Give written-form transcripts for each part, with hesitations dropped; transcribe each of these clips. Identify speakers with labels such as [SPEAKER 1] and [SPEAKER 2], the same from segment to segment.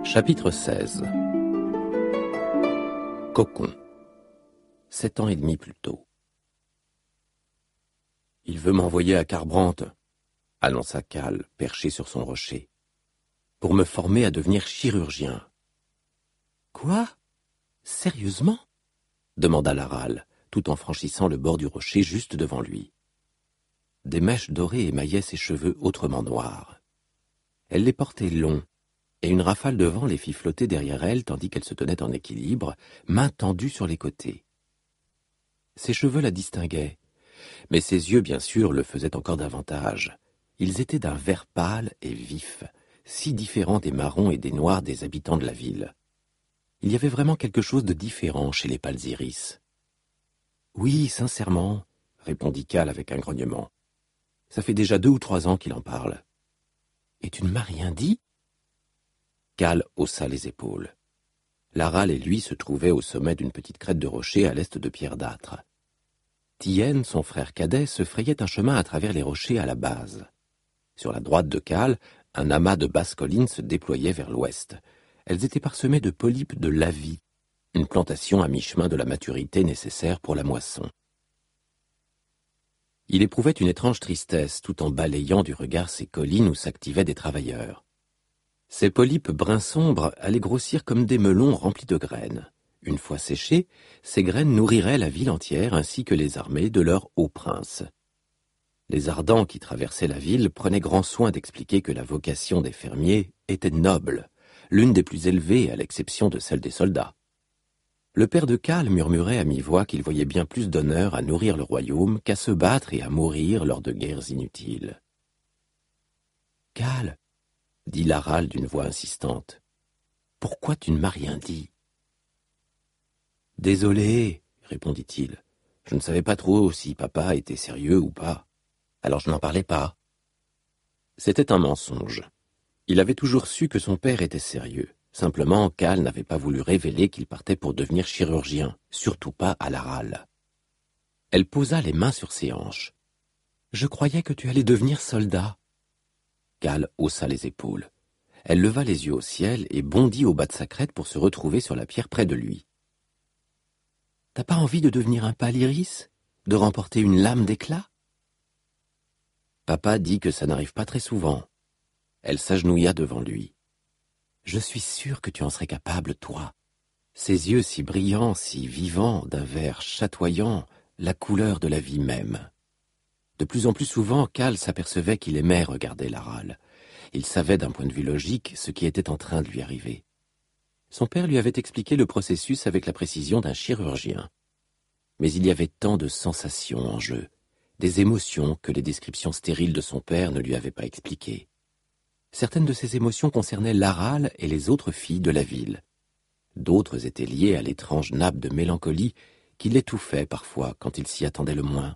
[SPEAKER 1] Chapitre 16. Cocon. 7 ans et demi plus tôt. « Il veut m'envoyer à Carbrantes, » annonça Cal, perché sur son rocher, « pour me former à devenir chirurgien. »« Quoi ? Sérieusement ?» demanda Laral, tout en franchissant le bord du rocher juste devant lui. Des mèches dorées émaillaient ses cheveux autrement noirs. Elle les portait longs, et une rafale de vent les fit flotter derrière elle tandis qu'elle se tenait en équilibre, mains tendues sur les côtés. Ses cheveux la distinguaient, mais ses yeux, bien sûr, le faisaient encore davantage. Ils étaient d'un vert pâle et vif, si différents des marrons et des noirs des habitants de la ville. Il y avait vraiment quelque chose de différent chez les pâles iris. « Oui, sincèrement, » répondit Cal avec un grognement. « Ça fait déjà 2 ou 3 ans qu'il en parle. »« Et tu ne m'as rien dit ?» Cal haussa les épaules. Laral et lui se trouvaient au sommet d'une petite crête de rocher à l'est de Pierre-d'Âtre. Tien, son frère cadet, se frayait un chemin à travers les rochers à la base. Sur la droite de Cal, un amas de basses collines se déployait vers l'ouest. Elles étaient parsemées de polypes de lavis, une plantation à mi-chemin de la maturité nécessaire pour la moisson. Il éprouvait une étrange tristesse tout en balayant du regard ces collines où s'activaient des travailleurs. Ces polypes bruns sombres allaient grossir comme des melons remplis de graines. Une fois séchées, ces graines nourriraient la ville entière ainsi que les armées de leur haut prince. Les ardents qui traversaient la ville prenaient grand soin d'expliquer que la vocation des fermiers était noble, l'une des plus élevées à l'exception de celle des soldats. Le père de Cal murmurait à mi-voix qu'il voyait bien plus d'honneur à nourrir le royaume qu'à se battre et à mourir lors de guerres inutiles. « Cal !» dit Laral d'une voix insistante. « Pourquoi tu ne m'as rien dit ?»« Désolé, » répondit-il. « Je ne savais pas trop si papa était sérieux ou pas. Alors je n'en parlais pas. » C'était un mensonge. Il avait toujours su que son père était sérieux. Simplement, Cal n'avait pas voulu révéler qu'il partait pour devenir chirurgien, surtout pas à Laral. Elle posa les mains sur ses hanches. « Je croyais que tu allais devenir soldat. » Cal haussa les épaules. Elle leva les yeux au ciel et bondit au bas de sa crête pour se retrouver sur la pierre près de lui. « T'as pas envie de devenir un pâle iris? De remporter une lame d'éclat ?» Papa dit que ça n'arrive pas très souvent. Elle s'agenouilla devant lui. « Je suis sûre que tu en serais capable, toi. » Ses yeux si brillants, si vivants, d'un vert chatoyant, la couleur de la vie même. De plus en plus souvent, Cal s'apercevait qu'il aimait regarder Laral. Il savait d'un point de vue logique ce qui était en train de lui arriver. Son père lui avait expliqué le processus avec la précision d'un chirurgien. Mais il y avait tant de sensations en jeu, des émotions que les descriptions stériles de son père ne lui avaient pas expliquées. Certaines de ces émotions concernaient Laral et les autres filles de la ville. D'autres étaient liées à l'étrange nappe de mélancolie qui l'étouffait parfois quand il s'y attendait le moins.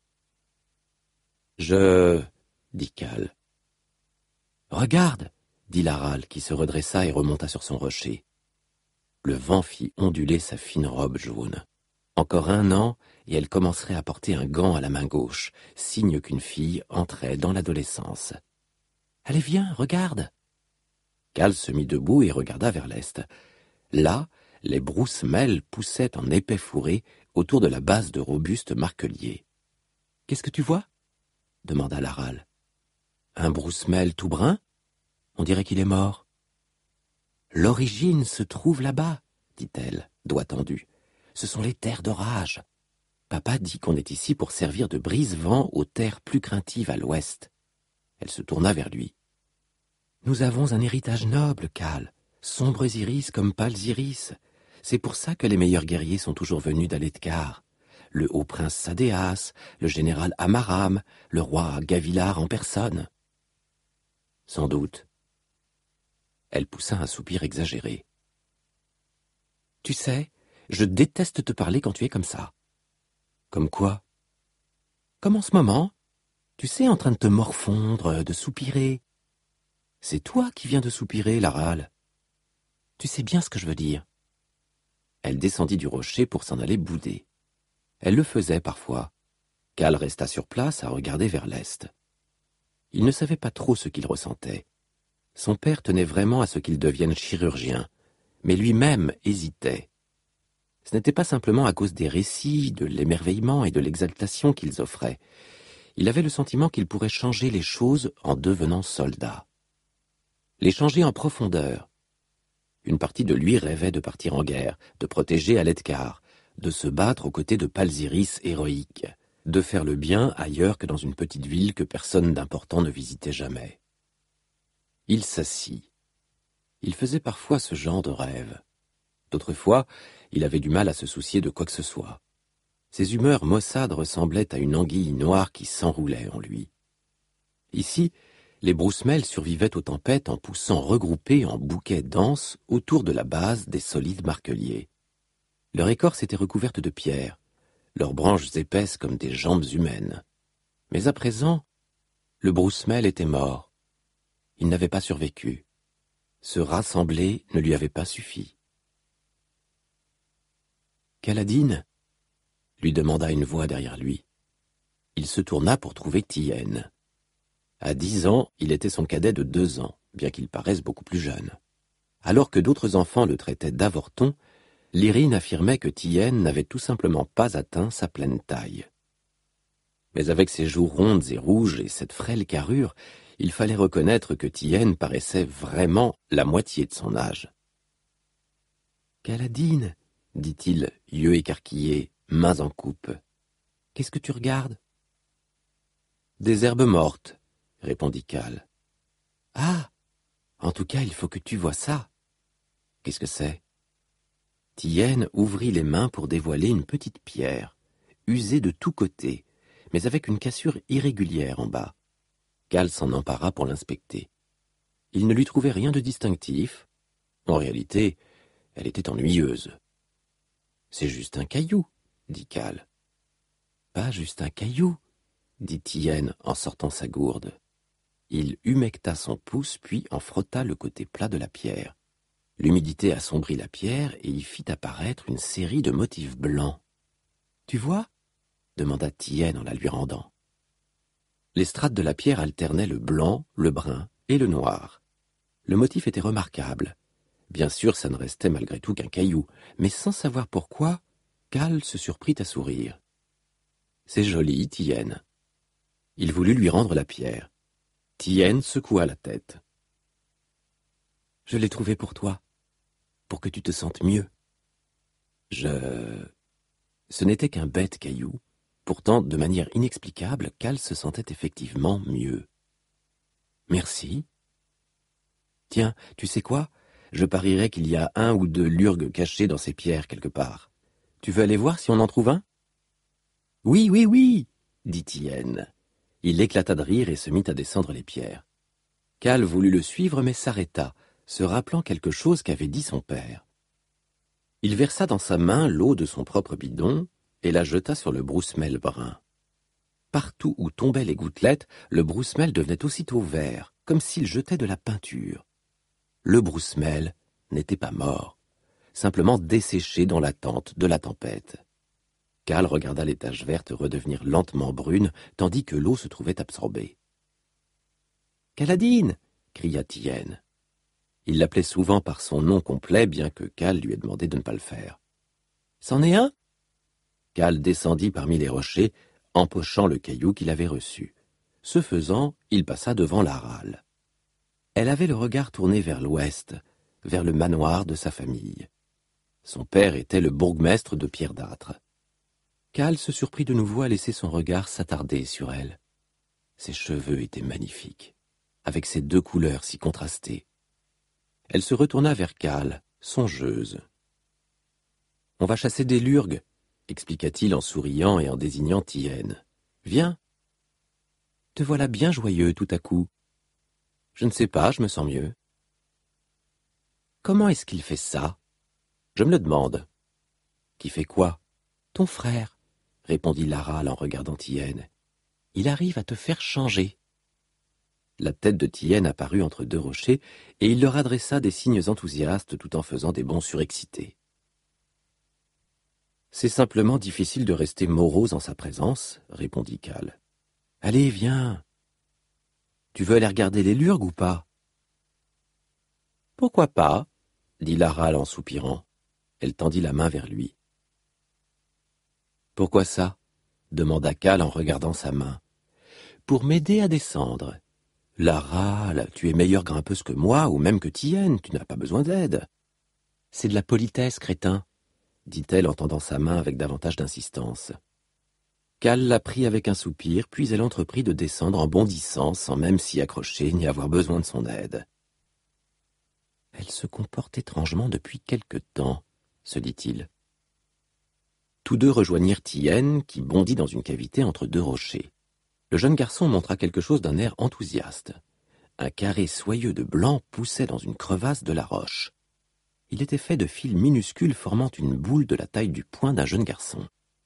[SPEAKER 1] « dit Cal. « Regarde !» dit Laral, qui se redressa et remonta sur son rocher. Le vent fit onduler sa fine robe jaune. Encore 1 an, et elle commencerait à porter un gant à la main gauche, signe qu'une fille entrait dans l'adolescence. « Allez, viens, regarde !» Cal se mit debout et regarda vers l'est. Là, les brousses-mêles poussaient en épais fourrés autour de la base de robustes marqueliers. « Qu'est-ce que tu vois ?» demanda Laral. « Un broussemel tout brun ? On dirait qu'il est mort. »« L'origine se trouve là-bas, » dit-elle, doigt tendu. « Ce sont les terres d'orage. Papa dit qu'on est ici pour servir de brise-vent aux terres plus craintives à l'ouest. » Elle se tourna vers lui. « Nous avons un héritage noble, Cal, sombres iris comme pâles iris. C'est pour ça que les meilleurs guerriers sont toujours venus d'Aletkar. Le haut prince Sadéas, le général Amaram, le roi Gavilar en personne. » « Sans doute. » Elle poussa un soupir exagéré. « Tu sais, je déteste te parler quand tu es comme ça. »« Comme quoi ?»« Comme en ce moment. Tu sais, en train de te morfondre, de soupirer. »« C'est toi qui viens de soupirer, Laral. Tu sais bien ce que je veux dire. » Elle descendit du rocher pour s'en aller bouder. Elle le faisait parfois. Cal resta sur place à regarder vers l'est. Il ne savait pas trop ce qu'il ressentait. Son père tenait vraiment à ce qu'il devienne chirurgien, mais lui-même hésitait. Ce n'était pas simplement à cause des récits, de l'émerveillement et de l'exaltation qu'ils offraient. Il avait le sentiment qu'il pourrait changer les choses en devenant soldat. Les changer en profondeur. Une partie de lui rêvait de partir en guerre, de protéger Aledkar, de se battre aux côtés de Palsiris héroïque, de faire le bien ailleurs que dans une petite ville que personne d'important ne visitait jamais. Il s'assit. Il faisait parfois ce genre de rêve. D'autres fois, il avait du mal à se soucier de quoi que ce soit. Ses humeurs maussades ressemblaient à une anguille noire qui s'enroulait en lui. Ici, les broussemelles survivaient aux tempêtes en poussant regroupés en bouquets denses autour de la base des solides marqueliers. Leur écorce était recouverte de pierres, leurs branches épaisses comme des jambes humaines. Mais à présent, le broussemel était mort. Il n'avait pas survécu. Se rassembler ne lui avait pas suffi. « Kaladin ?» lui demanda une voix derrière lui. Il se tourna pour trouver Tien. À 10 ans, il était son cadet de 2 ans, bien qu'il paraisse beaucoup plus jeune. Alors que d'autres enfants le traitaient d'avorton, Lyrine affirmait que Tien n'avait tout simplement pas atteint sa pleine taille. Mais avec ses joues rondes et rouges et cette frêle carrure, il fallait reconnaître que Tien paraissait vraiment la moitié de son âge. « Kaladin » dit-il, yeux écarquillés, mains en coupe. « Qu'est-ce que tu regardes ?»« Des herbes mortes, » répondit Kal. « Ah, en tout cas, il faut que tu vois ça. »« Qu'est-ce que c'est ?» Tien ouvrit les mains pour dévoiler une petite pierre, usée de tous côtés, mais avec une cassure irrégulière en bas. Kal s'en empara pour l'inspecter. Il ne lui trouvait rien de distinctif. En réalité, elle était ennuyeuse. « C'est juste un caillou, » dit Kal. « Pas juste un caillou, » dit Tien en sortant sa gourde. Il humecta son pouce puis en frotta le côté plat de la pierre. L'humidité assombrit la pierre et y fit apparaître une série de motifs blancs. « Tu vois ?» demanda Tien en la lui rendant. Les strates de la pierre alternaient le blanc, le brun et le noir. Le motif était remarquable. Bien sûr, ça ne restait malgré tout qu'un caillou, mais sans savoir pourquoi, Kal se surprit à sourire. « C'est joli, Tien. » Il voulut lui rendre la pierre. Tien secoua la tête. « Je l'ai trouvé pour toi, pour que tu te sentes mieux. » Ce n'était qu'un bête caillou. Pourtant, de manière inexplicable, Kal se sentait effectivement mieux. « Merci. »« Tiens, tu sais quoi ? Je parierais qu'il y a 1 ou 2 lurgues cachés dans ces pierres quelque part. Tu veux aller voir si on en trouve un ? » « Oui, oui, oui !» dit Tien. Il éclata de rire et se mit à descendre les pierres. Kal voulut le suivre mais s'arrêta, se rappelant quelque chose qu'avait dit son père. Il versa dans sa main l'eau de son propre bidon et la jeta sur le broussemel brun. Partout où tombaient les gouttelettes, le broussemel devenait aussitôt vert, comme s'il jetait de la peinture. Le broussemel n'était pas mort, simplement desséché dans l'attente de la tempête. Kal regarda les taches vertes redevenir lentement brunes, tandis que l'eau se trouvait absorbée. « Kaladin !» cria Tien. Il l'appelait souvent par son nom complet, bien que Kal lui ait demandé de ne pas le faire. « C'en est un ?» Kal descendit parmi les rochers, empochant le caillou qu'il avait reçu. Ce faisant, il passa devant la râle. Elle avait le regard tourné vers l'ouest, vers le manoir de sa famille. Son père était le bourgmestre de Pierre d'Âtre. Kal se surprit de nouveau à laisser son regard s'attarder sur elle. Ses cheveux étaient magnifiques, avec ces 2 couleurs si contrastées. Elle se retourna vers Kal, songeuse. « On va chasser des lurgues, » expliqua-t-il en souriant et en désignant Tien. « Viens. »« Te voilà bien joyeux tout à coup. »« Je ne sais pas, je me sens mieux. »« Comment est-ce qu'il fait ça ? » ?»« Je me le demande. »« Qui fait quoi ? » ?»« Ton frère, » répondit Laral en regardant Tien. « Il arrive à te faire changer. » La tête de Tien apparut entre 2 rochers, et il leur adressa des signes enthousiastes tout en faisant des bonds surexcités. « C'est simplement difficile de rester morose en sa présence, » répondit Kal. « Allez, viens. Tu veux aller regarder les lurgues ou pas ? Pourquoi pas, dit la râle en soupirant. Elle tendit la main vers lui. Pourquoi ça? Demanda Cal en regardant sa main. Pour m'aider à descendre. La râle, tu es meilleure grimpeuse que moi, ou même que Tienne, tu n'as pas besoin d'aide. C'est de la politesse, crétin, dit-elle en tendant sa main avec davantage d'insistance. Cal la prit avec un soupir, puis elle entreprit de descendre en bondissant, sans même s'y accrocher ni avoir besoin de son aide. Elle se comporte étrangement depuis quelque temps, se dit-il. Tous deux rejoignirent Tienne, qui bondit dans une cavité entre deux rochers. Le jeune garçon montra quelque chose d'un air enthousiaste. Un carré soyeux de blanc poussait dans une crevasse de la roche. Il était fait de fils minuscules formant une boule de la taille du poing d'un jeune garçon.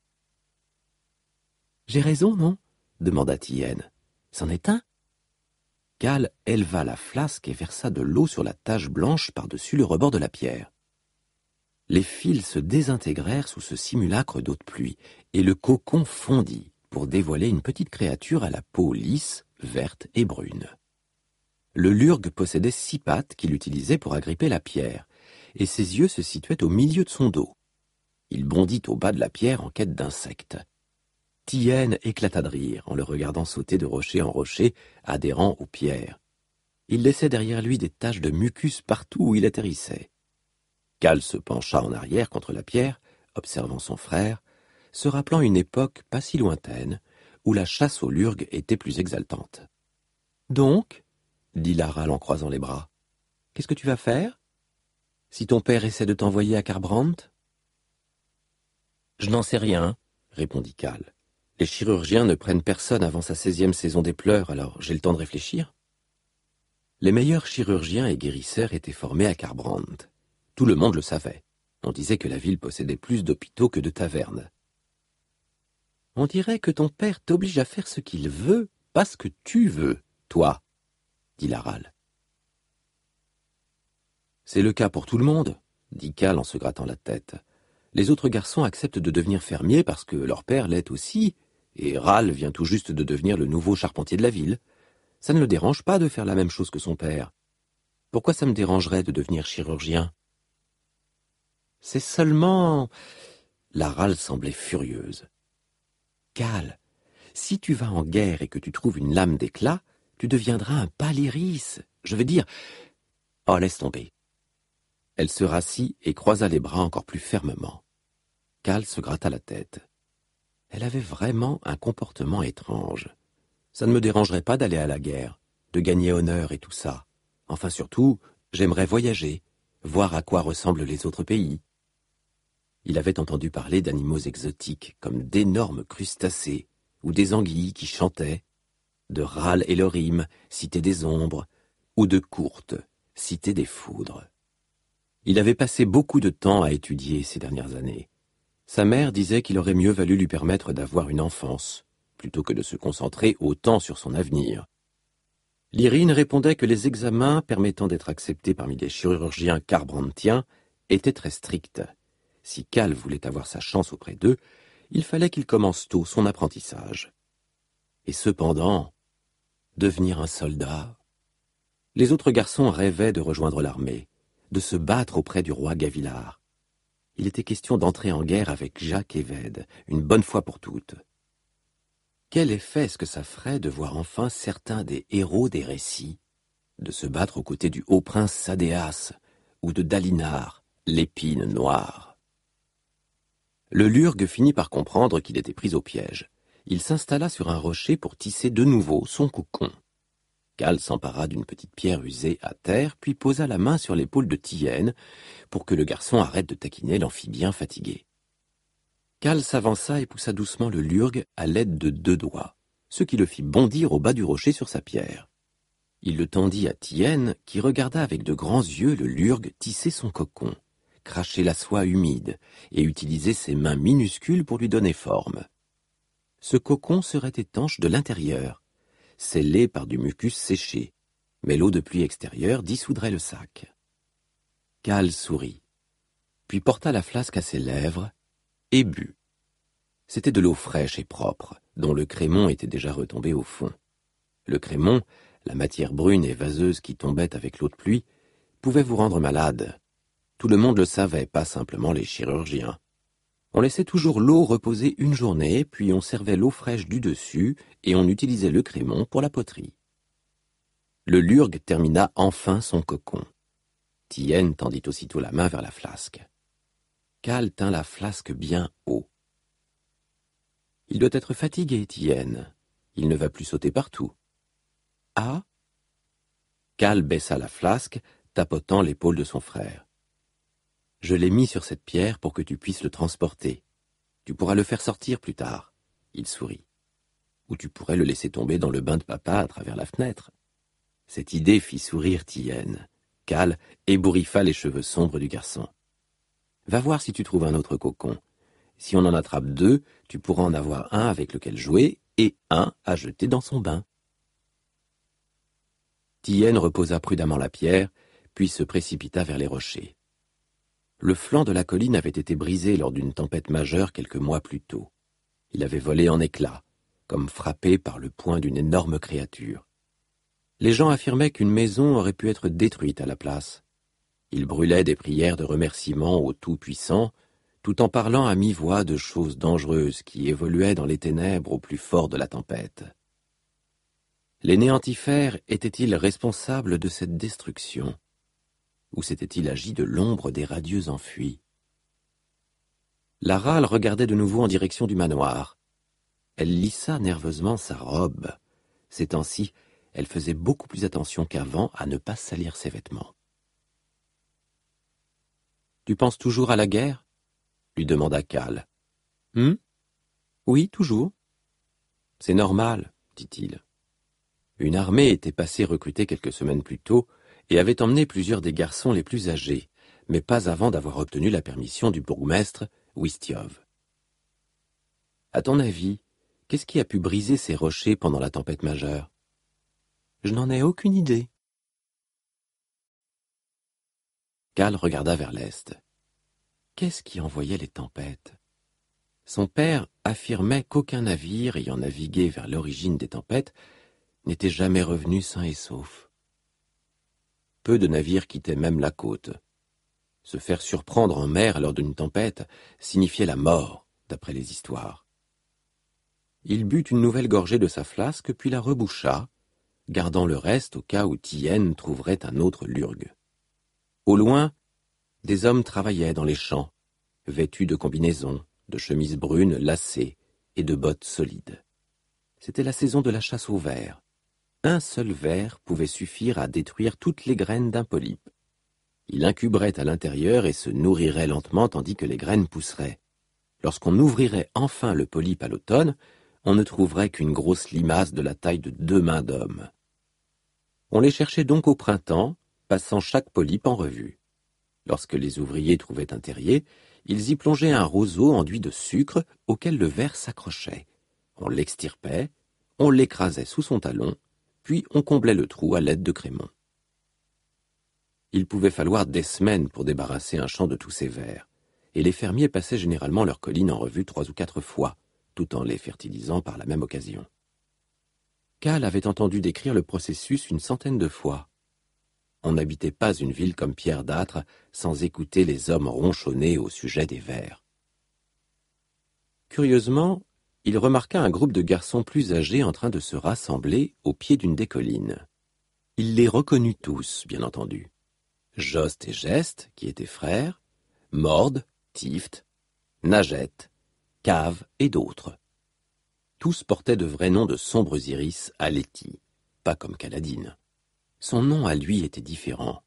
[SPEAKER 1] « J'ai raison, non » demanda Tienne. « C'en est un ?» Cal éleva la flasque et versa de l'eau sur la tache blanche par-dessus le rebord de la pierre. Les fils se désintégrèrent sous ce simulacre d'eau de pluie, et le cocon fondit pour dévoiler une petite créature à la peau lisse, verte et brune. Le lurgue possédait 6 pattes qu'il utilisait pour agripper la pierre, et ses yeux se situaient au milieu de son dos. Il bondit au bas de la pierre en quête d'insectes. Tienne éclata de rire en le regardant sauter de rocher en rocher, adhérant aux pierres. Il laissait derrière lui des taches de mucus partout où il atterrissait. Cal se pencha en arrière contre la pierre, observant son frère, se rappelant une époque pas si lointaine, où la chasse au lurgue était plus exaltante. « Donc » dit la râle en croisant les bras. « Qu'est-ce que tu vas faire? Si ton père essaie de t'envoyer à Carbrandt ?»« Je n'en sais rien, » répondit Cal. « Les chirurgiens ne prennent personne avant sa 16e saison des pleurs, alors j'ai le temps de réfléchir. » Les meilleurs chirurgiens et guérisseurs étaient formés à Carbrandt. Tout le monde le savait. On disait que la ville possédait plus d'hôpitaux que de tavernes. « On dirait que ton père t'oblige à faire ce qu'il veut, pas ce que tu veux, toi, » dit la râle. « C'est le cas pour tout le monde, » dit Cal en se grattant la tête. « Les autres garçons acceptent de devenir fermiers parce que leur père l'est aussi, et Râle vient tout juste de devenir le nouveau charpentier de la ville. Ça ne le dérange pas de faire la même chose que son père. Pourquoi ça me dérangerait de devenir chirurgien? » C'est seulement... La râle semblait furieuse. « Cal, si tu vas en guerre et que tu trouves une lame d'éclat, tu deviendras un Paléris. Je veux dire... Oh, laisse tomber. » Elle se rassit et croisa les bras encore plus fermement. Cal se gratta la tête. Elle avait vraiment un comportement étrange. Ça ne me dérangerait pas d'aller à la guerre, de gagner honneur et tout ça. Enfin surtout, j'aimerais voyager, voir à quoi ressemblent les autres pays. Il avait entendu parler d'animaux exotiques, comme d'énormes crustacés, ou des anguilles qui chantaient, de Râle et Lorim, cité des ombres, ou de Courte, cité des foudres. Il avait passé beaucoup de temps à étudier ces dernières années. Sa mère disait qu'il aurait mieux valu lui permettre d'avoir une enfance, plutôt que de se concentrer autant sur son avenir. Lyrine répondait que les examens permettant d'être accepté parmi les chirurgiens carbrantiens étaient très stricts. Si Cal voulait avoir sa chance auprès d'eux, il fallait qu'il commence tôt son apprentissage. Et cependant, devenir un soldat... Les autres garçons rêvaient de rejoindre l'armée, de se battre auprès du roi Gavilard. Il était question d'entrer en guerre avec Jacques et Vède, une bonne fois pour toutes. Quel effet est-ce que ça ferait de voir enfin certains des héros des récits, de se battre aux côtés du haut prince Sadéas ou de Dalinar, l'épine noire? Le lurgue finit par comprendre qu'il était pris au piège. Il s'installa sur un rocher pour tisser de nouveau son cocon. Cal s'empara d'une petite pierre usée à terre, puis posa la main sur l'épaule de Tienne pour que le garçon arrête de taquiner l'amphibien fatigué. Cal s'avança et poussa doucement le lurgue à l'aide de 2 doigts, ce qui le fit bondir au bas du rocher sur sa pierre. Il le tendit à Tienne, qui regarda avec de grands yeux le lurgue tisser son cocon, cracher la soie humide et utiliser ses mains minuscules pour lui donner forme. Ce cocon serait étanche de l'intérieur, scellé par du mucus séché, mais l'eau de pluie extérieure dissoudrait le sac. Cal sourit, puis porta la flasque à ses lèvres et but. C'était de l'eau fraîche et propre, dont le crémon était déjà retombé au fond. Le crémon, la matière brune et vaseuse qui tombait avec l'eau de pluie, pouvait vous rendre malade. Tout le monde le savait, pas simplement les chirurgiens. On laissait toujours l'eau reposer une journée, puis on servait l'eau fraîche du dessus et on utilisait le crémon pour la poterie. Le lurgue termina enfin son cocon. Tien tendit aussitôt la main vers la flasque. Cal tint la flasque bien haut. « Il doit être fatigué, Tien. Il ne va plus sauter partout. »« Ah ?» Cal baissa la flasque, tapotant l'épaule de son frère. « Je l'ai mis sur cette pierre pour que tu puisses le transporter. Tu pourras le faire sortir plus tard. » Il sourit. « Ou tu pourrais le laisser tomber dans le bain de papa à travers la fenêtre. » Cette idée fit sourire Tien. Cal ébouriffa les cheveux sombres du garçon. « Va voir si tu trouves un autre cocon. Si on en attrape 2, tu pourras en avoir un avec lequel jouer et un à jeter dans son bain. » Tien reposa prudemment la pierre, puis se précipita vers les rochers. Le flanc de la colline avait été brisé lors d'une tempête majeure quelques mois plus tôt. Il avait volé en éclats, comme frappé par le poing d'une énorme créature. Les gens affirmaient qu'une maison aurait pu être détruite à la place. Ils brûlaient des prières de remerciement au Tout-Puissant, tout en parlant à mi-voix de choses dangereuses qui évoluaient dans les ténèbres au plus fort de la tempête. Les néantifères étaient-ils responsables de cette destruction? Ou s'était-il agi de l'ombre des radieux enfuis? La râle regardait de nouveau en direction du manoir. Elle lissa nerveusement sa robe. Ces temps-ci, elle faisait beaucoup plus attention qu'avant à ne pas salir ses vêtements. « Tu penses toujours à la guerre ?» lui demanda Cal. « Oui, toujours. »« C'est normal, dit-il. Une armée était passée recruter quelques semaines plus tôt et avait emmené plusieurs des garçons les plus âgés, mais pas avant d'avoir obtenu la permission du bourgmestre, Wistiov. À ton avis, qu'est-ce qui a pu briser ces rochers pendant la tempête majeure? Je n'en ai aucune idée. Cal regarda vers l'est. Qu'est-ce qui envoyait les tempêtes? Son père affirmait qu'aucun navire ayant navigué vers l'origine des tempêtes n'était jamais revenu sain et sauf. Peu de navires quittaient même la côte. Se faire surprendre en mer lors d'une tempête signifiait la mort, d'après les histoires. Il but une nouvelle gorgée de sa flasque, puis la reboucha, gardant le reste au cas où Tien trouverait un autre lurgue. Au loin, des hommes travaillaient dans les champs, vêtus de combinaisons, de chemises brunes lacées et de bottes solides. C'était la saison de la chasse aux vers. Un seul ver pouvait suffire à détruire toutes les graines d'un polype. Il incuberait à l'intérieur et se nourrirait lentement tandis que les graines pousseraient. Lorsqu'on ouvrirait enfin le polype à l'automne, on ne trouverait qu'une grosse limace de la taille de 2 mains d'homme. On les cherchait donc au printemps, passant chaque polype en revue. Lorsque les ouvriers trouvaient un terrier, ils y plongeaient un roseau enduit de sucre auquel le ver s'accrochait. On l'extirpait, on l'écrasait sous son talon, puis on comblait le trou à l'aide de crémon. Il pouvait falloir des semaines pour débarrasser un champ de tous ces vers, et les fermiers passaient généralement leurs collines en revue 3 ou 4 fois, tout en les fertilisant par la même occasion. Cal avait entendu décrire le processus une centaine de fois. On n'habitait pas une ville comme Pierre d'Âtre sans écouter les hommes ronchonner au sujet des vers. Curieusement, il remarqua un groupe de garçons plus âgés en train de se rassembler au pied d'une des collines. Il les reconnut tous, bien entendu. Jost et Gest, qui étaient frères, Mord, Tift, Naget, Cave et d'autres. Tous portaient de vrais noms de sombres iris à Letty, pas comme Caladine. Son nom à lui était différent.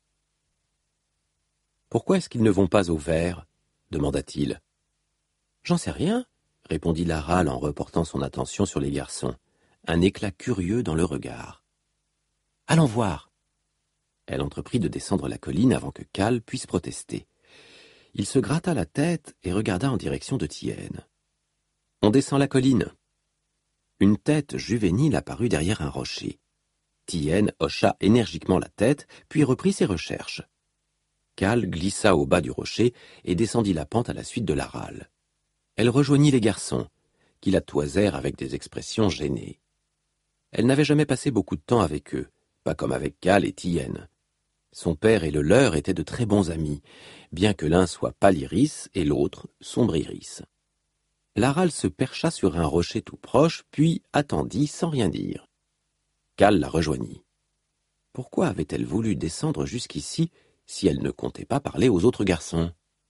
[SPEAKER 1] « Pourquoi est-ce qu'ils ne vont pas au vert ?» demanda-t-il. « J'en sais rien, » répondit la râle en reportant son attention sur les garçons, un éclat curieux dans le regard. « Allons voir !» Elle entreprit de descendre la colline avant que Cal puisse protester. Il se gratta la tête et regarda en direction de Tien. « On descend la colline. » Une tête juvénile apparut derrière un rocher. Tien hocha énergiquement la tête, puis reprit ses recherches. Cal glissa au bas du rocher et descendit la pente à la suite de la râle. Elle rejoignit les garçons, qui la toisèrent avec des expressions gênées. Elle n'avait jamais passé beaucoup de temps avec eux, pas comme avec Cal et Tien. Son père et le leur étaient de très bons amis, bien que l'un soit pâle iris et l'autre sombre iris. La râle se percha sur un rocher tout proche, puis attendit sans rien dire. Cal la rejoignit. Pourquoi avait-elle voulu descendre jusqu'ici si elle ne comptait pas parler aux autres garçons?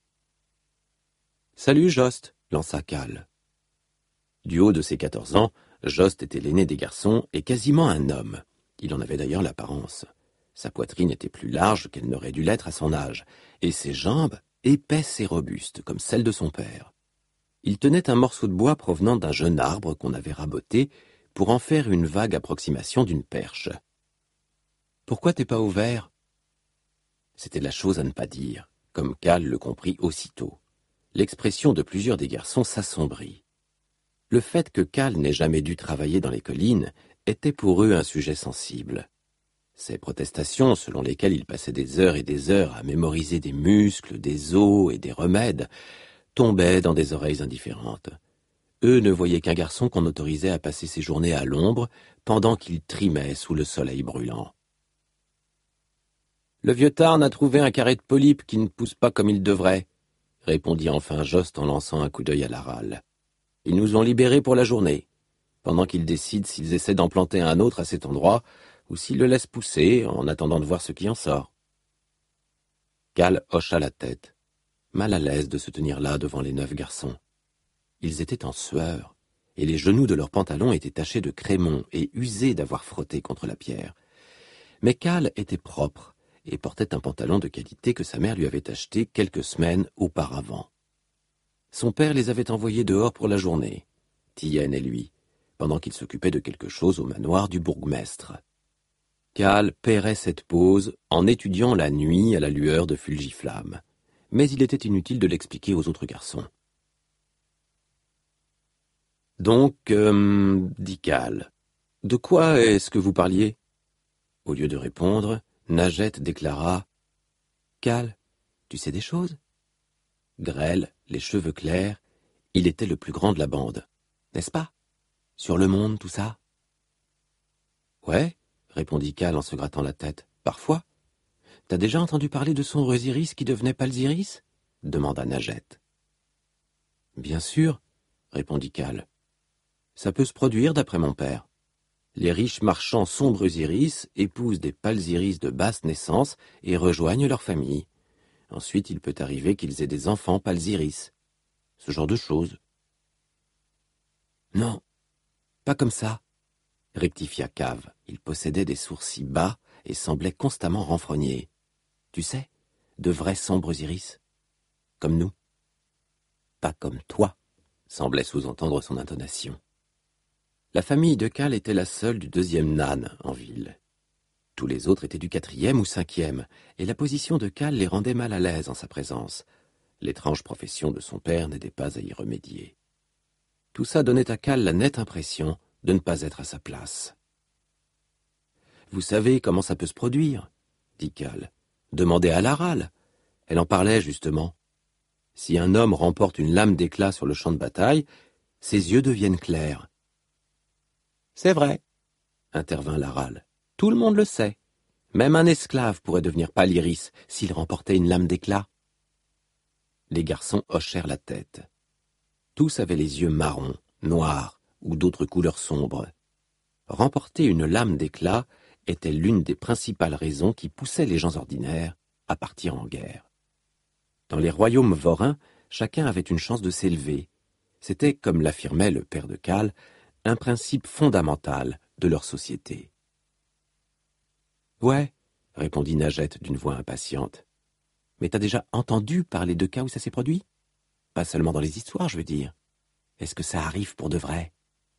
[SPEAKER 1] « Salut, Jost !» lança Cal. Du haut de ses 14 ans, Jost était l'aîné des garçons et quasiment un homme. Il en avait d'ailleurs l'apparence. Sa poitrine était plus large qu'elle n'aurait dû l'être à son âge, et ses jambes épaisses et robustes comme celles de son père. Il tenait un morceau de bois provenant d'un jeune arbre qu'on avait raboté pour en faire une vague approximation d'une perche. « Pourquoi t'es pas ouvert ?» C'était la chose à ne pas dire, comme Cal le comprit aussitôt. L'expression de plusieurs des garçons s'assombrit. Le fait que Cal n'ait jamais dû travailler dans les collines était pour eux un sujet sensible. Ces protestations, selon lesquelles il passait des heures et des heures à mémoriser des muscles, des os et des remèdes, tombaient dans des oreilles indifférentes. Eux ne voyaient qu'un garçon qu'on autorisait à passer ses journées à l'ombre pendant qu'il trimait sous le soleil brûlant. « Le vieux Tarn a trouvé un carré de polype qui ne pousse pas comme il devrait, » répondit enfin Jost en lançant un coup d'œil à la râle. « Ils nous ont libérés pour la journée, pendant qu'ils décident s'ils essaient d'en planter un autre à cet endroit ou s'ils le laissent pousser en attendant de voir ce qui en sort. » Cal hocha la tête, mal à l'aise de se tenir là devant les 9 garçons. Ils étaient en sueur, et les genoux de leurs pantalons étaient tachés de crémon et usés d'avoir frotté contre la pierre. Mais Cal était propre et portait un pantalon de qualité que sa mère lui avait acheté quelques semaines auparavant. Son père les avait envoyés dehors pour la journée, Tien et lui, pendant qu'il s'occupait de quelque chose au manoir du bourgmestre. Cal paierait cette pause en étudiant la nuit à la lueur de fulgiflammes, mais il était inutile de l'expliquer aux autres garçons. « Donc, dit Cal, de quoi est-ce que vous parliez ?» Au lieu de répondre, Nageette déclara « Cal, tu sais des choses ?» Grêle, les cheveux clairs, il était le plus grand de la bande. « N'est-ce pas? Sur le monde, tout ça ?»« Ouais, » répondit Cal en se grattant la tête. « Parfois. T'as déjà entendu parler de sombres iris qui devenaient pâles iris ?» demanda Nageette. « Bien sûr, » répondit Cal. « Ça peut se produire d'après mon père. Les riches marchands sombres iris épousent des pâles iris de basse naissance et rejoignent leur famille. Ensuite, il peut arriver qu'ils aient des enfants pâles iris. Ce genre de choses. »« Non, pas comme ça, » rectifia Cave. Il possédait des sourcils bas et semblait constamment renfrogner. « Tu sais, de vrais sombres iris. Comme nous. »« Pas comme toi, » semblait sous-entendre son intonation. La famille de Cal était la seule du 2e nan en ville. Tous les autres étaient du 4e ou 5e, et la position de Cal les rendait mal à l'aise en sa présence. L'étrange profession de son père n'aidait pas à y remédier. Tout ça donnait à Cal la nette impression de ne pas être à sa place. « Vous savez comment ça peut se produire ?» dit Cal. « Demandez à la râle. Elle en parlait justement. Si un homme remporte une lame d'éclat sur le champ de bataille, ses yeux deviennent clairs. » « C'est vrai, » intervint la râle. « Tout le monde le sait. Même un esclave pourrait devenir pâle iris s'il remportait une lame d'éclat. » Les garçons hochèrent la tête. Tous avaient les yeux marrons, noirs ou d'autres couleurs sombres. Remporter une lame d'éclat était l'une des principales raisons qui poussaient les gens ordinaires à partir en guerre. Dans les royaumes vaurins, chacun avait une chance de s'élever. C'était, comme l'affirmait le père de Cal, un principe fondamental de leur société. « Ouais, » répondit Nageette d'une voix impatiente. « Mais t'as déjà entendu parler de cas où ça s'est produit? Pas seulement dans les histoires, je veux dire. Est-ce que ça arrive pour de vrai? »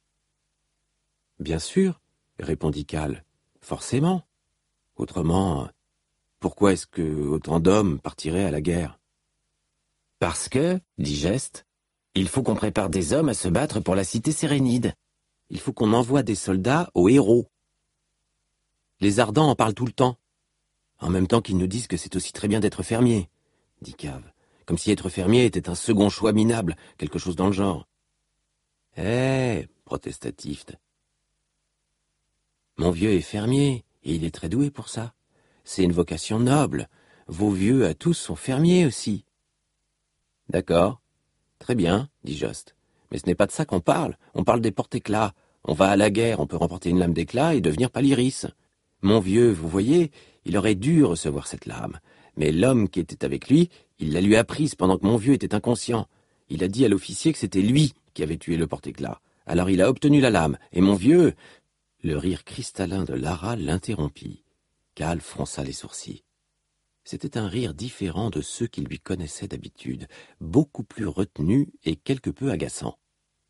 [SPEAKER 1] « Bien sûr, » répondit Cal. « Forcément. Autrement, pourquoi est-ce que autant d'hommes partiraient à la guerre? »« Parce que, dit Geste, il faut qu'on prépare des hommes à se battre pour la cité sérénide. Il faut qu'on envoie des soldats aux héros. Les Ardents en parlent tout le temps. En même temps qu'ils nous disent que c'est aussi très bien d'être fermier, dit Cave, comme si être fermier était un second choix minable, quelque chose dans le genre. Protesta Tift. Mon vieux est fermier, et il est très doué pour ça. C'est une vocation noble. Vos vieux à tous sont fermiers aussi. D'accord. Très bien, dit Jost. Mais ce n'est pas de ça qu'on parle des porte-éclats. On va à la guerre, on peut remporter une lame d'éclat et devenir Paliris. Mon vieux, vous voyez, il aurait dû recevoir cette lame. Mais l'homme qui était avec lui, il la lui a prise pendant que mon vieux était inconscient. Il a dit à l'officier que c'était lui qui avait tué le porte-éclat. Alors il a obtenu la lame, et mon vieux... Le rire cristallin de Lara l'interrompit. Cal fronça les sourcils. C'était un rire différent de ceux qui lui connaissaient d'habitude, beaucoup plus retenu et quelque peu agaçant.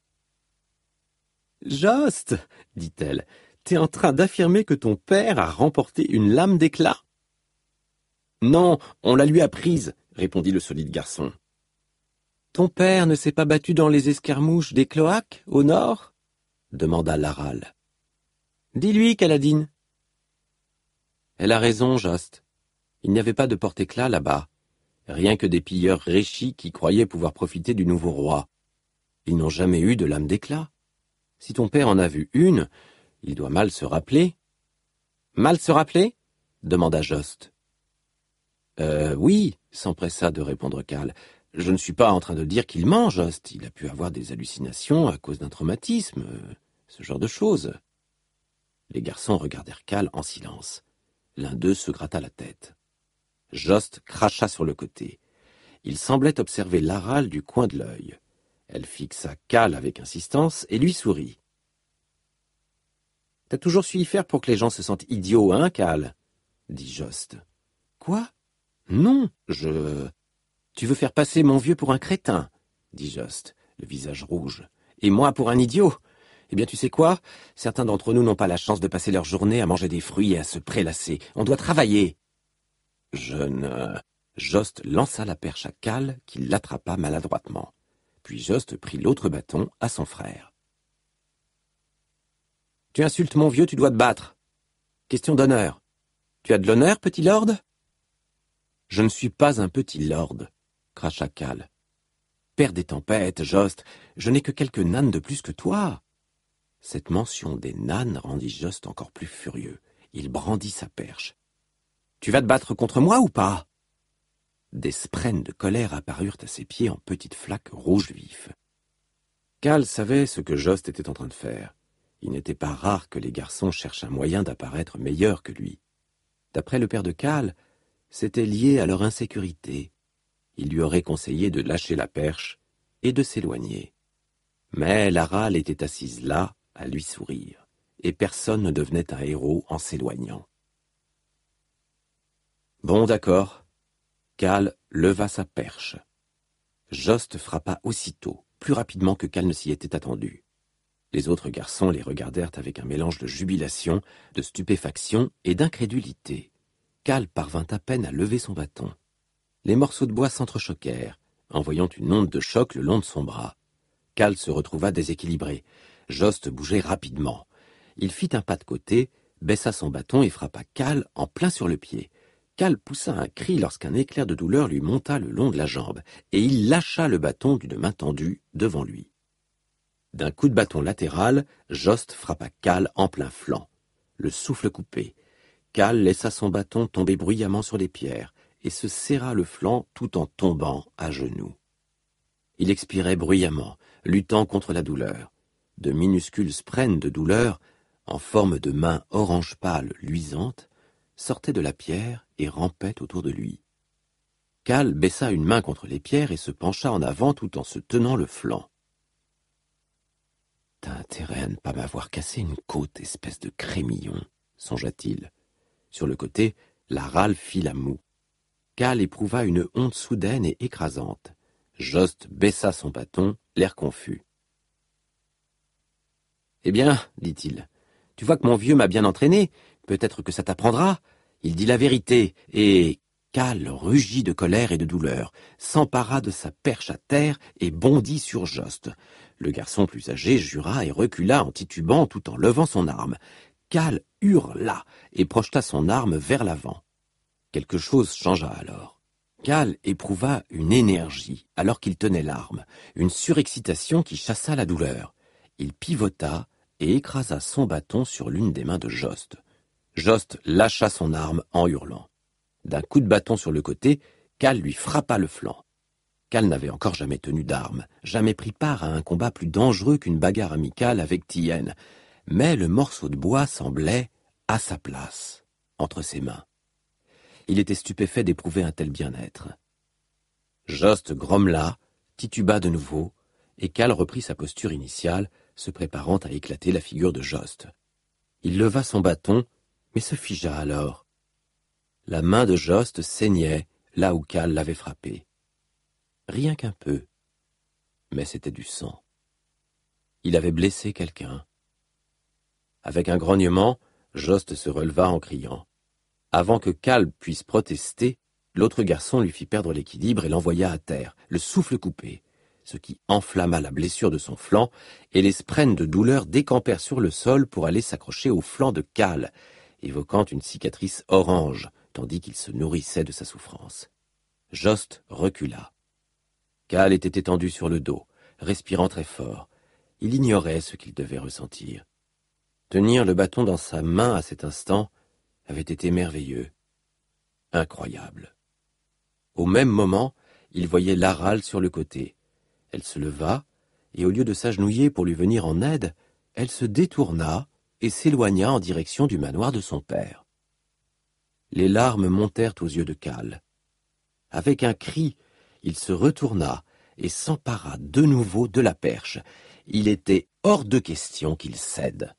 [SPEAKER 1] « Jost, dit-elle, t'es en train d'affirmer que ton père a remporté une lame d'éclat ?»« Non, on la lui a prise, » répondit le solide garçon. « Ton père ne s'est pas battu dans les escarmouches des cloaques, au nord ?» demanda Laral. « Dis-lui, Kaladine. »« Elle a raison, Jost. Il n'y avait pas de porte-éclat là-bas, rien que des pilleurs réchis qui croyaient pouvoir profiter du nouveau roi. Ils n'ont jamais eu de lame d'éclat. Si ton père en a vu une, il doit mal se rappeler. »« Mal se rappeler ?» demanda Jost. « Oui, » s'empressa de répondre Cal. « Je ne suis pas en train de dire qu'il ment, Jost. Il a pu avoir des hallucinations à cause d'un traumatisme, ce genre de choses. » Les garçons regardèrent Cal en silence. L'un d'eux se gratta la tête. Jost cracha sur le côté. Il semblait observer Laral du coin de l'œil. Elle fixa Cal avec insistance et lui sourit. « T'as toujours su y faire pour que les gens se sentent idiots, hein, Cal ?» dit Jost. « Quoi ? Non, Tu veux faire passer mon vieux pour un crétin ?» dit Jost, le visage rouge. « Et moi pour un idiot ? Eh bien, tu sais quoi ? Certains d'entre nous n'ont pas la chance de passer leur journée à manger des fruits et à se prélasser. On doit travailler. » Jost lança la perche à Cal, qui l'attrapa maladroitement. Puis Jost prit l'autre bâton à son frère. « Tu insultes mon vieux, tu dois te battre. Question d'honneur. Tu as de l'honneur, petit lord ?»« Je ne suis pas un petit lord, » cracha Cal. « Père des tempêtes, Jost, je n'ai que quelques nanes de plus que toi. » Cette mention des nanes rendit Jost encore plus furieux. Il brandit sa perche. « Tu vas te battre contre moi ou pas ?» Des sprènes de colère apparurent à ses pieds en petites flaques rouges vifs. Cal savait ce que Jost était en train de faire. Il n'était pas rare que les garçons cherchent un moyen d'apparaître meilleurs que lui. D'après le père de Cal, c'était lié à leur insécurité. Il lui aurait conseillé de lâcher la perche et de s'éloigner. Mais Laral était assise là, à lui sourire, et personne ne devenait un héros en s'éloignant. Bon, d'accord. Cal leva sa perche. Jost frappa aussitôt, plus rapidement que Cal ne s'y était attendu. Les autres garçons les regardèrent avec un mélange de jubilation, de stupéfaction et d'incrédulité. Cal parvint à peine à lever son bâton. Les morceaux de bois s'entrechoquèrent, envoyant une onde de choc le long de son bras. Cal se retrouva déséquilibré. Jost bougeait rapidement. Il fit un pas de côté, baissa son bâton et frappa Cal en plein sur le pied. Cal poussa un cri lorsqu'un éclair de douleur lui monta le long de la jambe, et il lâcha le bâton d'une main tendue devant lui. D'un coup de bâton latéral, Jost frappa Cal en plein flanc. Le souffle coupé. Cal laissa son bâton tomber bruyamment sur les pierres et se serra le flanc tout en tombant à genoux. Il expirait bruyamment, luttant contre la douleur. De minuscules sprènes de douleur, en forme de mains orange pâle luisantes, sortaient de la pierre et rampaient autour de lui. Cal baissa une main contre les pierres et se pencha en avant tout en se tenant le flanc. « T'as intérêt à ne pas m'avoir cassé une côte, espèce de crémillon, » songea-t-il. Sur le côté, Laral fit la moue. Cal éprouva une honte soudaine et écrasante. Jost baissa son bâton, l'air confus. « Eh bien, dit-il, tu vois que mon vieux m'a bien entraîné, peut-être que ça t'apprendra. Il dit la vérité, et... » Cal rugit de colère et de douleur, s'empara de sa perche à terre et bondit sur Jost. Le garçon plus âgé jura et recula en titubant tout en levant son arme. Cal hurla et projeta son arme vers l'avant. Quelque chose changea alors. Cal éprouva une énergie alors qu'il tenait l'arme, une surexcitation qui chassa la douleur. Il pivota et écrasa son bâton sur l'une des mains de Jost. Jost lâcha son arme en hurlant. D'un coup de bâton sur le côté, Cal lui frappa le flanc. Cal n'avait encore jamais tenu d'arme, jamais pris part à un combat plus dangereux qu'une bagarre amicale avec Tien, mais le morceau de bois semblait à sa place, entre ses mains. Il était stupéfait d'éprouver un tel bien-être. Jost grommela, tituba de nouveau, et Cal reprit sa posture initiale, se préparant à éclater la figure de Jost. Il leva son bâton, mais se figea alors. La main de Jost saignait là où Cal l'avait frappé. Rien qu'un peu, mais c'était du sang. Il avait blessé quelqu'un. Avec un grognement, Jost se releva en criant. Avant que Cal puisse protester, l'autre garçon lui fit perdre l'équilibre et l'envoya à terre, le souffle coupé, ce qui enflamma la blessure de son flanc, et les sprènes de douleur décampèrent sur le sol pour aller s'accrocher au flanc de Cal, évoquant une cicatrice orange, tandis qu'il se nourrissait de sa souffrance. Jost recula. Cal était étendu sur le dos, respirant très fort. Il ignorait ce qu'il devait ressentir. Tenir le bâton dans sa main à cet instant avait été merveilleux, incroyable. Au même moment, il voyait Laral sur le côté. Elle se leva, et au lieu de s'agenouiller pour lui venir en aide, elle se détourna et s'éloigna en direction du manoir de son père. Les larmes montèrent aux yeux de Cal. Avec un cri, il se retourna et s'empara de nouveau de la perche. Il était hors de question qu'il cède.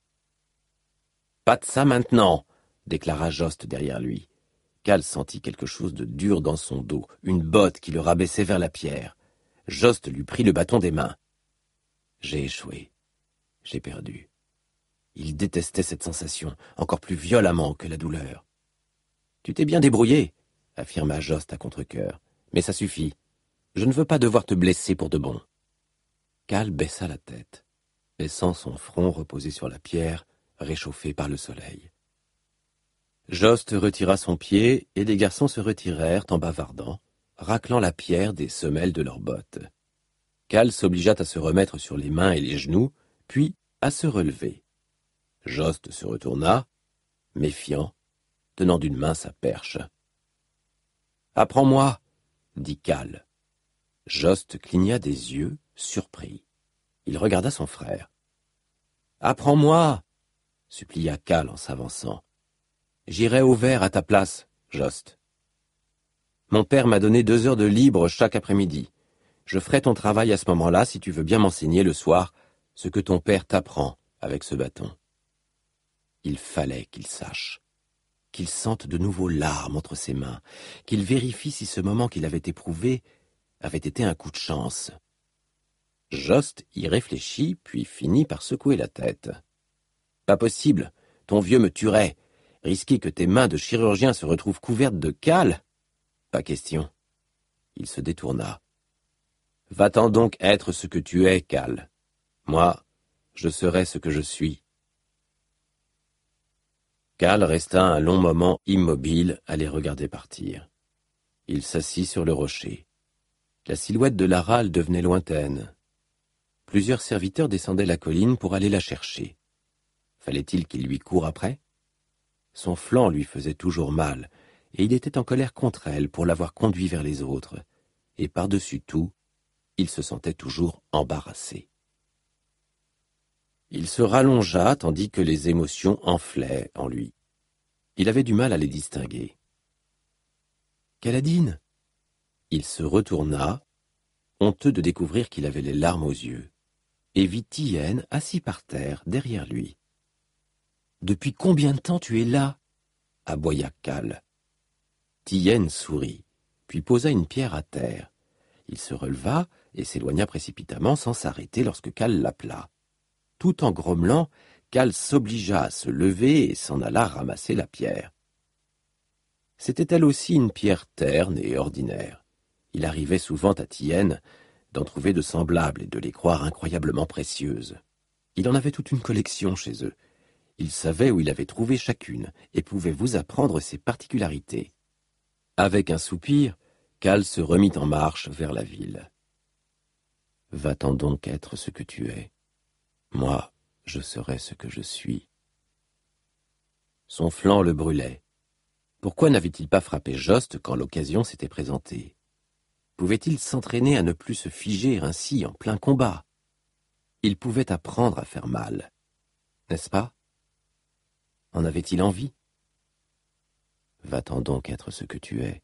[SPEAKER 1] « Pas de ça maintenant !» déclara Jost derrière lui. Cal sentit quelque chose de dur dans son dos, une botte qui le rabaissait vers la pierre. Jost lui prit le bâton des mains. « J'ai échoué. J'ai perdu. » Il détestait cette sensation, encore plus violemment que la douleur. « Tu t'es bien débrouillé, » affirma Jost à contre-cœur. « Mais ça suffit. Je ne veux pas devoir te blesser pour de bon. » Cal baissa la tête, laissant son front reposer sur la pierre, réchauffé par le soleil. Jost retira son pied, et les garçons se retirèrent en bavardant, raclant la pierre des semelles de leurs bottes. Cal s'obligea à se remettre sur les mains et les genoux, puis à se relever. Jost se retourna, méfiant, tenant d'une main sa perche. « Apprends-moi » dit Cal. Jost cligna des yeux, surpris. Il regarda son frère. « Apprends-moi » supplia Cal en s'avançant. « J'irai au vert à ta place, Jost. Mon père m'a donné 2 heures de libre chaque après-midi. Je ferai ton travail à ce moment-là si tu veux bien m'enseigner le soir ce que ton père t'apprend avec ce bâton. » Il fallait qu'il sache, qu'il sente de nouveau larmes entre ses mains, qu'il vérifie si ce moment qu'il avait éprouvé avait été un coup de chance. Jost y réfléchit, puis finit par secouer la tête. « Pas possible, ton vieux me tuerait. Risquer que tes mains de chirurgien se retrouvent couvertes de cale? Pas question. » Il se détourna. « Va-t'en donc être ce que tu es, Cal. Moi, je serai ce que je suis. » Cal resta un long moment immobile à les regarder partir. Il s'assit sur le rocher. La silhouette de Laral devenait lointaine. Plusieurs serviteurs descendaient la colline pour aller la chercher. Fallait-il qu'il lui court après? Son flanc lui faisait toujours mal, et il était en colère contre elle pour l'avoir conduit vers les autres. Et par-dessus tout, il se sentait toujours embarrassé. Il se rallongea tandis que les émotions enflaient en lui. Il avait du mal à les distinguer. « Kaladin !» Il se retourna, honteux de découvrir qu'il avait les larmes aux yeux, et vit Tien assis par terre derrière lui. « Depuis combien de temps tu es là ?» aboya Cal. Tien sourit, puis posa une pierre à terre. Il se releva et s'éloigna précipitamment sans s'arrêter lorsque Cal l'appela. Tout en grommelant, Cal s'obligea à se lever et s'en alla ramasser la pierre. C'était elle aussi une pierre terne et ordinaire. Il arrivait souvent à Tien d'en trouver de semblables et de les croire incroyablement précieuses. Il en avait toute une collection chez eux. Il savait où il avait trouvé chacune et pouvait vous apprendre ses particularités. Avec un soupir, Cal se remit en marche vers la ville. « Va-t'en donc être ce que tu es. Moi, je serai ce que je suis. » Son flanc le brûlait. Pourquoi n'avait-il pas frappé Jost quand l'occasion s'était présentée? Pouvait-il s'entraîner à ne plus se figer ainsi en plein combat? Il pouvait apprendre à faire mal, n'est-ce pas? En avait-il envie? Va-t'en donc être ce que tu es.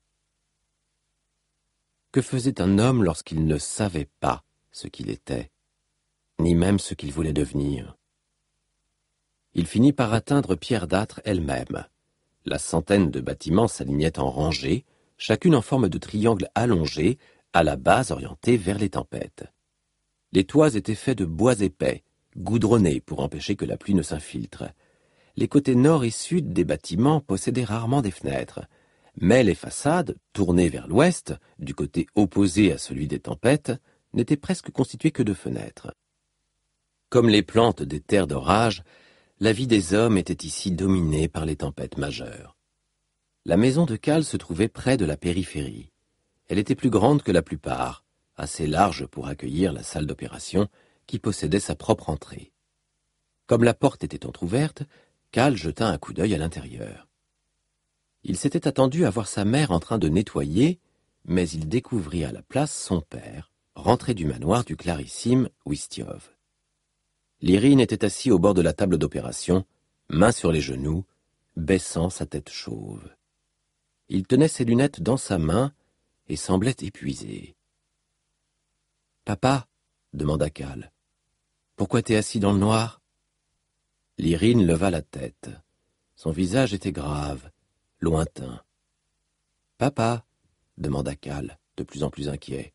[SPEAKER 1] Que faisait un homme lorsqu'il ne savait pas ce qu'il était, ni même ce qu'il voulait devenir? Il finit par atteindre Pierre d'Âtre elle-même. La centaine de bâtiments s'alignaient en rangées, chacune en forme de triangle allongé, à la base orientée vers les tempêtes. Les toits étaient faits de bois épais, goudronnés pour empêcher que la pluie ne s'infiltre. Les côtés nord et sud des bâtiments possédaient rarement des fenêtres, mais les façades, tournées vers l'ouest, du côté opposé à celui des tempêtes, n'étaient presque constituées que de fenêtres. Comme les plantes des terres d'orage, la vie des hommes était ici dominée par les tempêtes majeures. La maison de Cal se trouvait près de la périphérie. Elle était plus grande que la plupart, assez large pour accueillir la salle d'opération, qui possédait sa propre entrée. Comme la porte était entr'ouverte, Cal jeta un coup d'œil à l'intérieur. Il s'était attendu à voir sa mère en train de nettoyer, mais il découvrit à la place son père, rentré du manoir du clarissime Ouistyov. Lyrine était assis au bord de la table d'opération, main sur les genoux, baissant sa tête chauve. Il tenait ses lunettes dans sa main et semblait épuisé. « Papa, demanda Cal, pourquoi t'es assis dans le noir ?» Lyrine leva la tête. Son visage était grave, lointain. « Papa, demanda Cal, de plus en plus inquiet.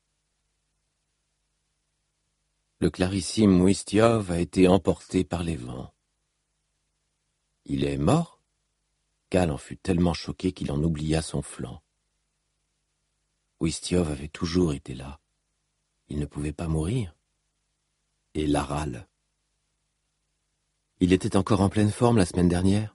[SPEAKER 1] Le clarissime Ouistyov a été emporté par les vents. Il est mort? Cal en fut tellement choqué qu'il en oublia son flanc. Ouistyov avait toujours été là. Il ne pouvait pas mourir. Et l'Aral. Il était encore en pleine forme la semaine dernière?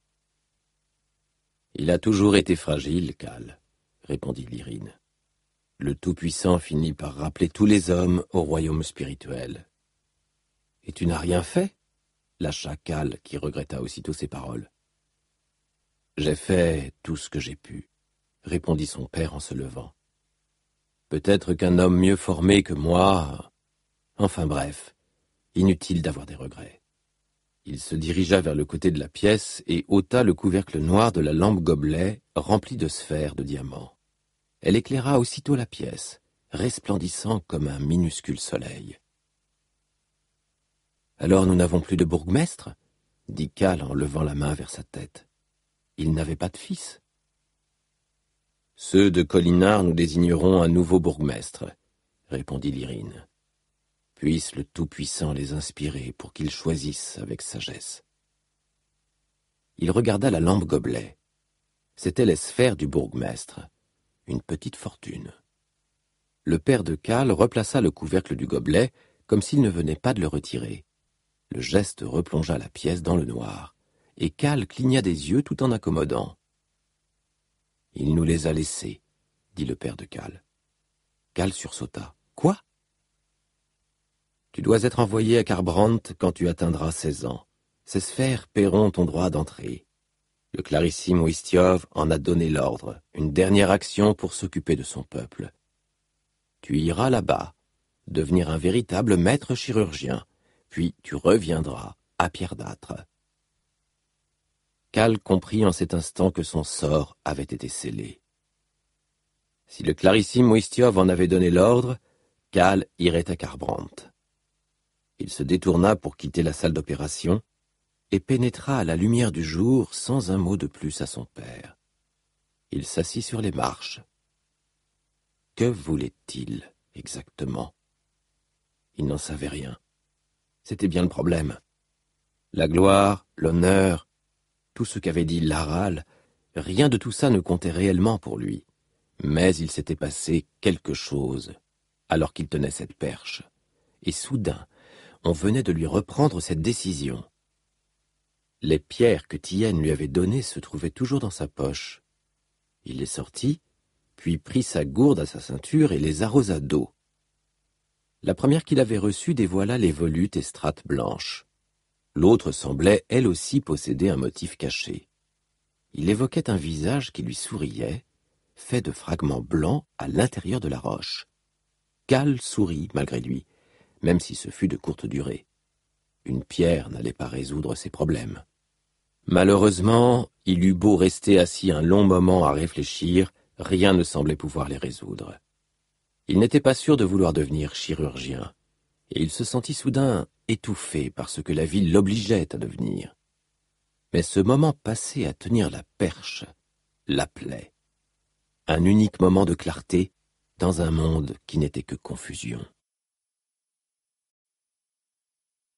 [SPEAKER 1] Il a toujours été fragile, Cal, répondit Lyrine. Le Tout-Puissant finit par rappeler tous les hommes au royaume spirituel. « Et tu n'as rien fait ?» lâcha Cal, qui regretta aussitôt ses paroles. « J'ai fait tout ce que j'ai pu, » répondit son père en se levant. « Peut-être qu'un homme mieux formé que moi... Enfin bref, inutile d'avoir des regrets. » Il se dirigea vers le côté de la pièce et ôta le couvercle noir de la lampe gobelet remplie de sphères de diamants. Elle éclaira aussitôt la pièce, resplendissant comme un minuscule soleil. « Alors nous n'avons plus de bourgmestre ?» dit Cal en levant la main vers sa tête. « Il n'avait pas de fils. »« Ceux de Kolinard nous désigneront un nouveau bourgmestre, » répondit Lyrine. « Puisse le Tout-Puissant les inspirer pour qu'ils choisissent avec sagesse. » Il regarda la lampe gobelet. C'étaient les sphères du bourgmestre. Une petite fortune. Le père de Cal replaça le couvercle du gobelet comme s'il ne venait pas de le retirer. Le geste replongea la pièce dans le noir, et Cal cligna des yeux tout en accommodant. « Il nous les a laissés, » dit le père de Cal. Cal sursauta. « Quoi ?»« Tu dois être envoyé à Karbrandt quand tu atteindras 16 ans. Ces sphères paieront ton droit d'entrée. Le clarissime Ouistyov en a donné l'ordre, une dernière action pour s'occuper de son peuple. Tu iras là-bas, devenir un véritable maître chirurgien, puis tu reviendras à Pierre d'Âtre. » Cal comprit en cet instant que son sort avait été scellé. Si le clarissime Ouistyov en avait donné l'ordre, Cal irait à Karbrandt. Il se détourna pour quitter la salle d'opération, et pénétra à la lumière du jour sans un mot de plus à son père. Il s'assit sur les marches. Que voulait-il exactement? Il n'en savait rien. C'était bien le problème. La gloire, l'honneur, tout ce qu'avait dit l'Aral, rien de tout ça ne comptait réellement pour lui. Mais il s'était passé quelque chose alors qu'il tenait cette perche. Et soudain, on venait de lui reprendre cette décision. Les pierres que Thienne lui avait données se trouvaient toujours dans sa poche. Il les sortit, puis prit sa gourde à sa ceinture et les arrosa d'eau. La première qu'il avait reçue dévoila les volutes et strates blanches. L'autre semblait, elle aussi, posséder un motif caché. Il évoquait un visage qui lui souriait, fait de fragments blancs à l'intérieur de la roche. Cal sourit malgré lui, même si ce fut de courte durée. Une pierre n'allait pas résoudre ses problèmes. Malheureusement, il eut beau rester assis un long moment à réfléchir, rien ne semblait pouvoir les résoudre. Il n'était pas sûr de vouloir devenir chirurgien, et il se sentit soudain étouffé par ce que la vie l'obligeait à devenir. Mais ce moment passé à tenir la perche l'appelait. Un unique moment de clarté dans un monde qui n'était que confusion.